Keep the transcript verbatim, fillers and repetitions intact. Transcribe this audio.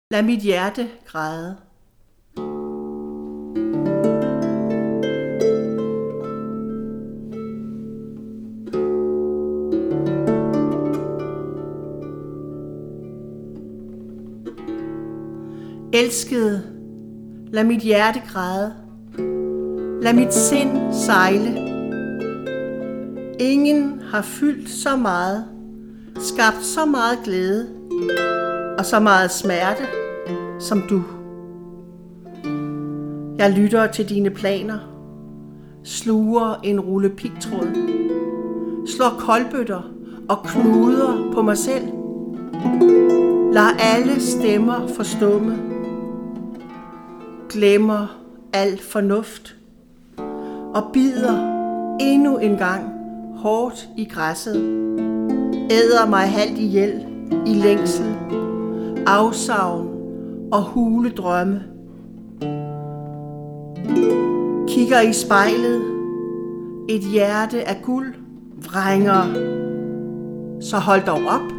Lad mit hjerte græde. Elskede, lad mit hjerte græde. Lad mit sind sejle. Ingen har fyldt så meget, skabt så meget glæde og så meget smerte som du. Jeg lytter til dine planer, sluger en rulle pigtråd, slår kolbøtter og knuder på mig selv. Lad alle stemmer forstumme, glemmer al fornuft og bider endnu en gang hårdt i græsset, æder mig halvt ihjel i længsel, afsavn og hule drømme. Kigger i spejlet, et hjerte af guld vrænger, så hold dog op.